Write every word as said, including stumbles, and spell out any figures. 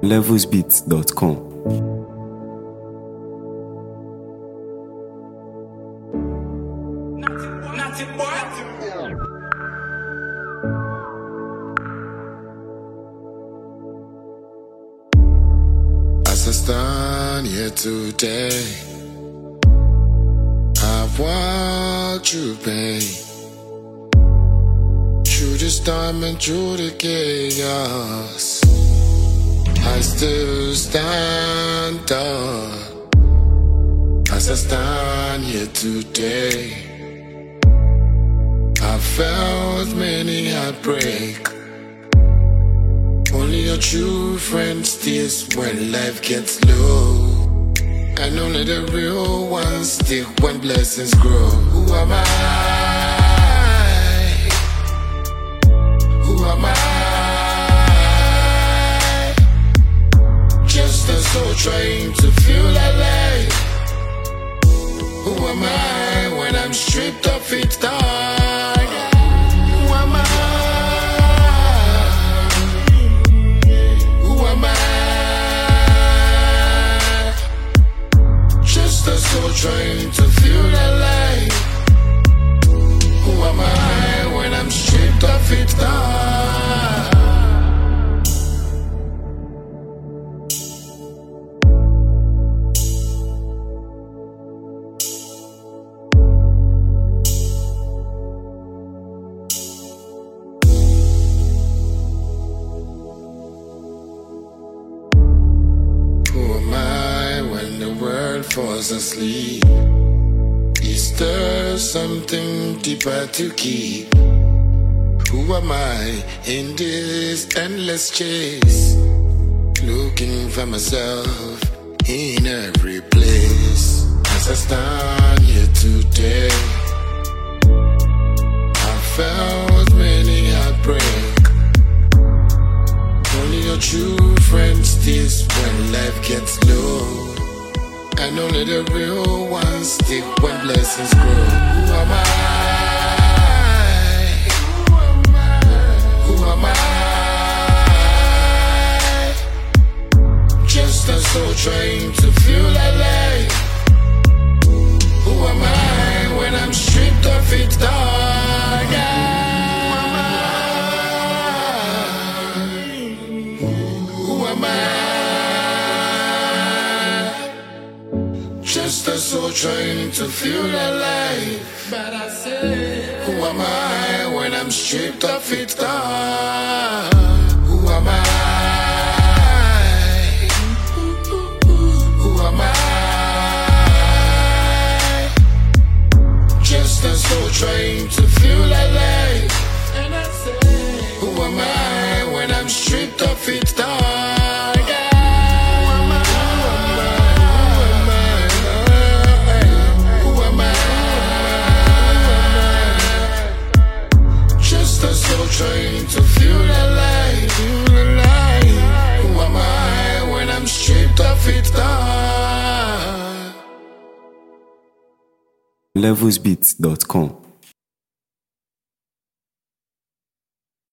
levels beats dot com. As I stand here today, I've walked through pain, through the storm and through the chaos. I still stand tall. As I stand here today, I've felt many heartbreak. Only a true friend stays when life gets low, and only the real ones stick when blessings grow. Who am I? Who am I? Just a soul trying to feel alive. Who am I when I'm stripped of its dark? Who am I? Who am I? Just a soul trying to feel alive. Who am I when I'm stripped of its dark? Falls asleep. Is there something deeper to keep? Who am I in this endless chase? Looking for myself in every place. As I stand here today, I felt many heartbreak. Only a true friend stays when life gets low, and only the real ones stick when blessings grow. Who am I? Who am I? Just a soul trying to feel alive. Who am I when I'm stripped of its dark? Who am I? Just a soul trying to feel alive. But I say, who am I when I'm stripped of its dark? Who am I? Who am I? Just a soul trying to feel alive. And I say, who am I when I'm stripped of its dark? Trying to feel alive, feel alive. Who am I when I'm stripped of its dark? levels beats dot com.